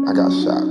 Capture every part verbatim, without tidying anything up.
I got shot.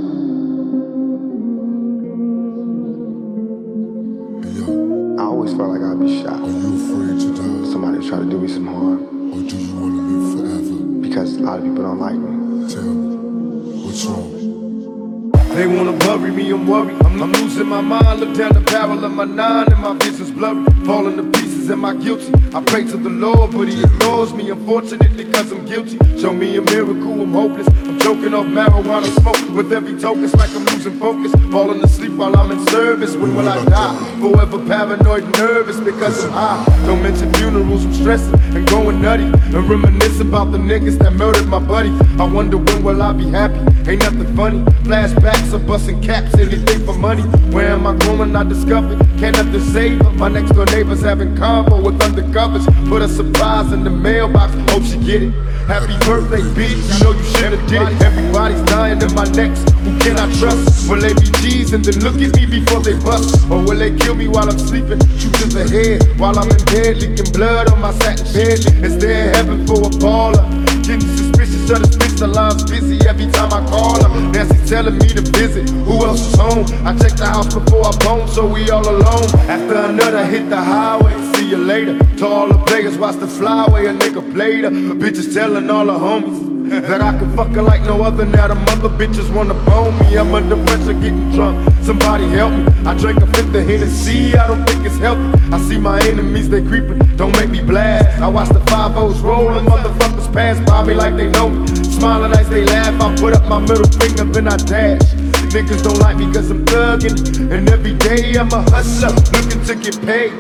Hey, yo. I always felt like I'd be shot. Are you afraid to die? Somebody try to do me some harm. Or do you want to live forever? Because a lot of people don't like me. Tell me, what's wrong? They wanna bury me, I'm worried. I'm, I'm losing my mind. Look down the barrel of my nine and my vision's blurry. Falling to pieces, am I guilty? I pray to the Lord, but he ignores me, unfortunately, cause I'm guilty. Show me a miracle, I'm hopeless. I'm choking off marijuana smoke. With every token, it's like I'm losing focus. Falling asleep while I'm in service. When will I die? Forever paranoid and nervous because I'm high. Don't mention funerals, I'm stressing and going nutty. And reminisce about the niggas that murdered my buddy. I wonder when will I be happy? Ain't nothing funny. Flashbacks of busting caps, anything for money. Where am I going? I discovered. Can't nothing save her. My next door neighbors having combo with undercovers. Put a surprise in the mailbox. Hope she get it. Happy birthday, bitch. You know you should've did it. Everybody's dying in my next. Who can I trust? Will they be G's and then look at me before they bust? Or will they kill me while I'm sleeping? Shoot to the head while I'm in bed, leaking blood on my satin bed. Is there heaven for a baller? Getting suspicious of this bitch, the line's busy every time I call her. Nancy telling me to visit, who else is home? I checked the house before I bone, so we all alone. After another hit the highway, see you later. To all the players, watch the flyway, a nigga played her. The bitches telling all the homies that I can fuck her like no other. Now the mother bitches wanna bone me. I'm under pressure getting drunk, somebody help me. I drank a fifth of Hennessy, I don't think it's healthy. I see my enemies, they creeping, don't make me blast. I watch the five O's rolling, motherfuckers pass by me like they know me. Smiling as they laugh, I put up my middle finger, then I dash. Niggas don't like me cause I'm thuggin', and every day I'm a hustler, looking to get paid.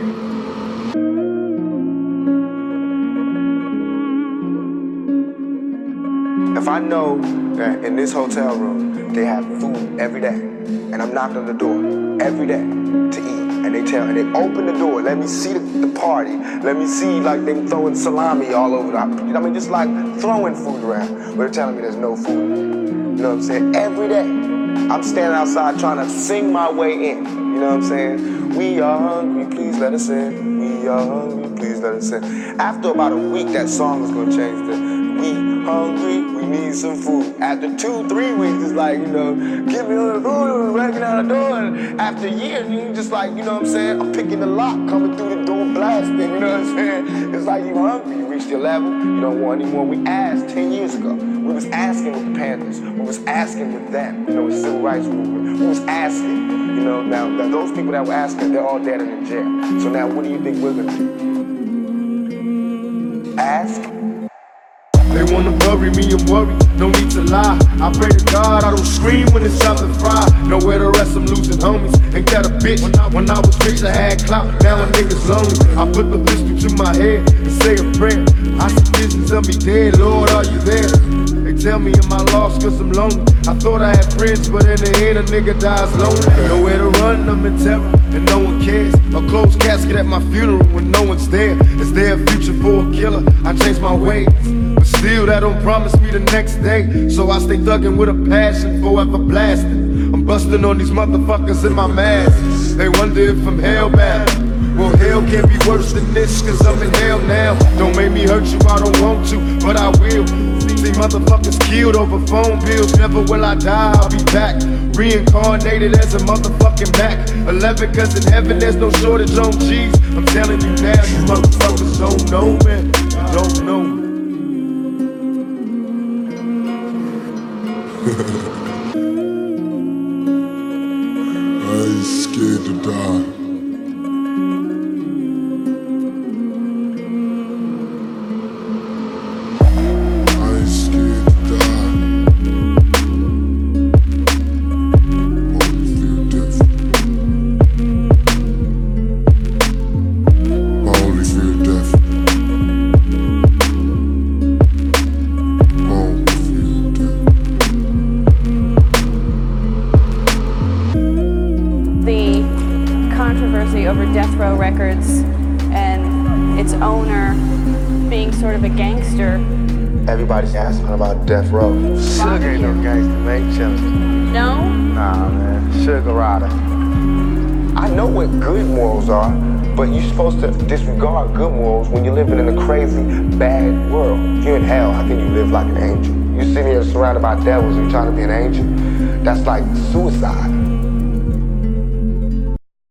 If I know that in this hotel room they have food every day, and I'm knocking on the door every day to eat, and they tell and they open the door, let me see the, the party, let me see like them throwing salami all over the, I mean just like throwing food around, but they're telling me there's no food. You know what I'm saying? Every day I'm standing outside trying to sing my way in. You know what I'm saying? We are hungry, please let us in. We are hungry, please let us in. After about a week, that song is gonna change to we hungry, we need some food. After two, three weeks, it's like, you know, give me a little food, breaking out the door. And after a year, you just like, you know what I'm saying? I'm picking the lock, coming through the door, blasting, you know what I'm saying? It's like you hungry, you reached your level, you don't want any more. We asked ten years ago. We was asking with the Panthers. We was asking with them, you know, with civil rights movement. We was asking, you know, now, now those people that were asking, they're all dead and in jail. So now what do you think we're gonna do? Ask? They wanna bury me, I'm worried, no need to lie. I pray to God I don't scream when it's time to fry. Nowhere to rest, I'm losing homies. Ain't that a bitch? When I, when I was rich, I had clout, now a nigga's lonely. I put the pistol to my head and say a prayer. I see visions of me dead, Lord, are you there? They tell me am I lost cause I'm lonely. I thought I had friends, but in the end a nigga dies lonely. Nowhere to run, I'm in terror, and no one cares. A closed casket at my funeral when no one's there. Is there a future for a killer? I changed my ways, but still that don't promise me the next day. So I stay thuggin' with a passion, forever blasting. I'm busting on these motherfuckers in my mask. They wonder if I'm hellbound. Well, hell can't be worse than this, cause I'm in hell now. Don't make me hurt you, I don't want to, but I will. See motherfuckers killed over phone bills. Never will I die, I'll be back. Reincarnated as a motherfucking Mac eleven, cause in heaven there's no shortage on G's. I'm telling you now, you motherfuckers don't know, man. You don't know. I ain't scared to die. Over Death Row Records and its owner being sort of a gangster. Everybody's asking about Death Row. Sugar ain't no gangster, man. Chillin'. No? Nah, man. Sugar rider. I know what good morals are, But you're supposed to disregard good morals when you're living in a crazy, bad world. If you're in hell, how can you live like an angel? You're sitting here surrounded by devils and you're trying to be an angel? That's like suicide.